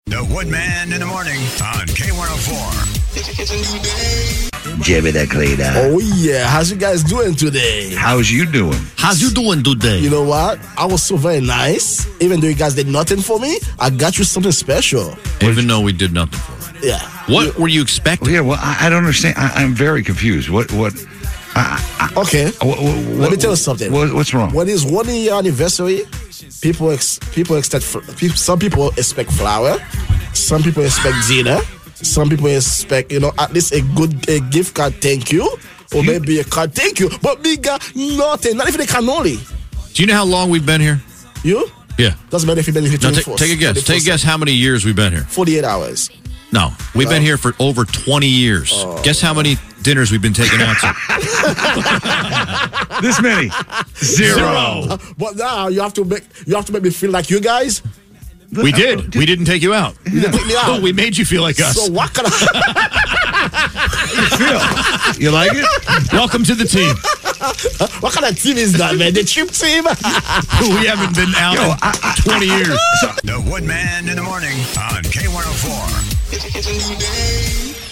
The Woodman in the morning on K104. It's a new day. Jimmy the Cleaner. Oh, yeah. How's you guys doing today? How's you doing? How's you doing today? You know what? I was so very nice. Even though you guys did nothing for me, I got you something special. Even though we did nothing for it. Yeah. What were you expecting? Yeah, well, I don't understand. I'm very confused. What? Okay. Let me tell you something. What's wrong? When it's 1 year anniversary, some people expect flower, some people expect dinner, some people expect at least a gift card thank you, or maybe a card thank you. But we got nothing, not even a cannoli. Do you know how long we've been here? You? Yeah. Doesn't matter if you've been here. Now, take a guess. Take a guess how many years we've been here. 48 hours. No, we've been here for over 20 years. Guess how many dinners we've been taking out to? This many? Zero. But now you have to make me feel like you guys. We did. We didn't take you out. You didn't take me out. We made you feel like us. So what can I You like it? Welcome to the team. What kind of team is that, man? The cheap team? We haven't been out in 20 years. The Woodman in the morning on K104. It's a new day.